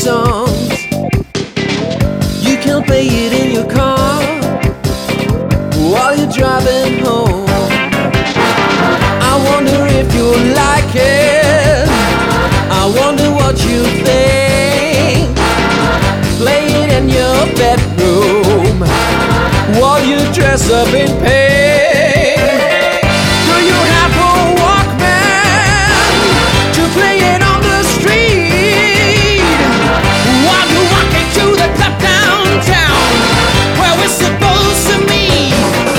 songs. You can play it in your car while you're driving home. I wonder if you like it. I wonder what you think. Play it in your bedroom while you dress up in pink. Do you have a Walkman to play it on the street while you're walking to the club downtown where we're supposed to meet?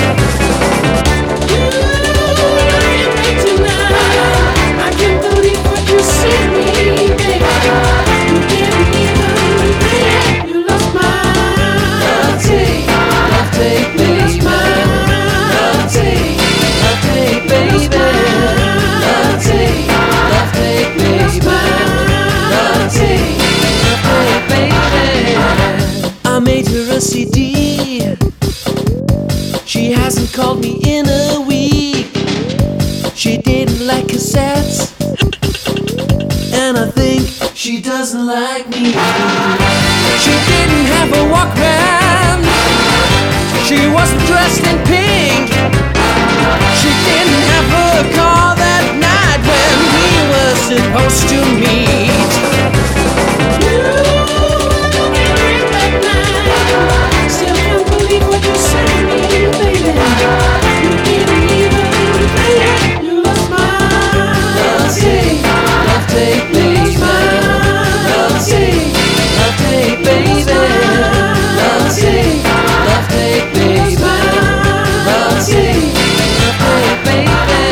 Tonight, I can't believe what you see me, baby. You didn't even think you lost my love take, baby. Love take, baby. Love take, baby. Love take, baby. I made her a CD. She hasn't called me in a week. She didn't like cassettes, and I think she doesn't like me. She didn't have a Walkman. She wasn't dressed in pink. She didn't have a car that night when we were supposed to meet. You can't that night. Still can't believe what you said to me, baby. You didn't even think you lost my love take, baby. Love take, baby. Love take, baby. Love take, baby.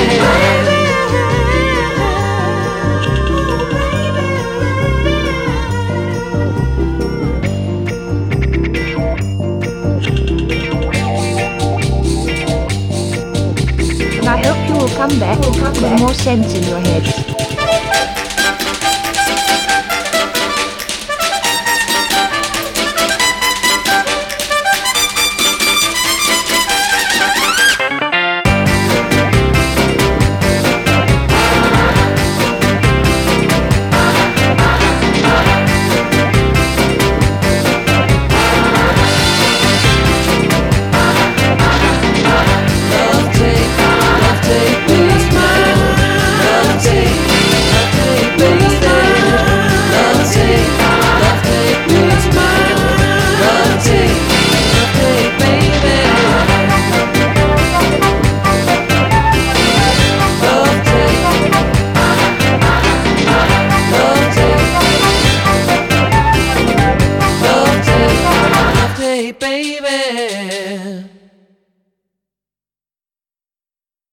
And I hope you will come back with more sense in your heads. Baby